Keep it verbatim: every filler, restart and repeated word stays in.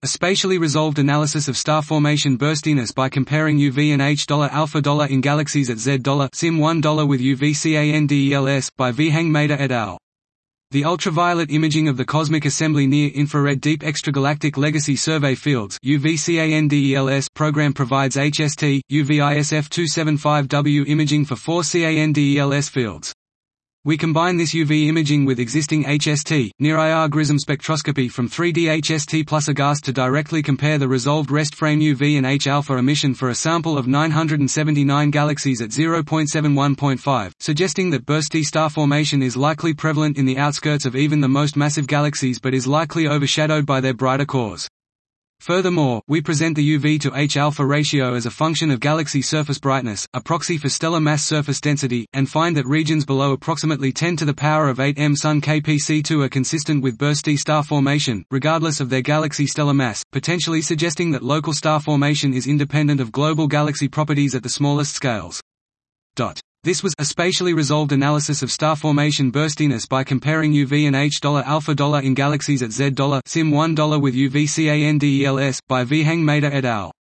A spatially resolved analysis of star formation burstiness by comparing U V and H alpha in galaxies at Z sim one with U V CANDELS by V. Hangmader et al. The ultraviolet imaging of the cosmic assembly near-infrared deep extragalactic legacy survey fields U V CANDELS program provides H S T, U V I S F two seventy-five W imaging for four CANDELS fields. We combine this U V imaging with existing H S T, near-I R grism spectroscopy from three D H S T plus Aghast to directly compare the resolved rest frame U V and H-alpha emission for a sample of nine hundred seventy-nine galaxies at zero point seven one point five, suggesting that bursty star formation is likely prevalent in the outskirts of even the most massive galaxies but is likely overshadowed by their brighter cores. Furthermore, we present the U V to H-alpha ratio as a function of galaxy surface brightness, a proxy for stellar mass surface density, and find that regions below approximately ten to the power of eight M Sun K P C two are consistent with bursty star formation, regardless of their galaxy stellar mass, potentially suggesting that local star formation is independent of global galaxy properties at the smallest scales. This was a spatially resolved analysis of star formation burstiness by comparing U V and H alpha in galaxies at Z sim one with U V CANDELS by V. Hangmader et al.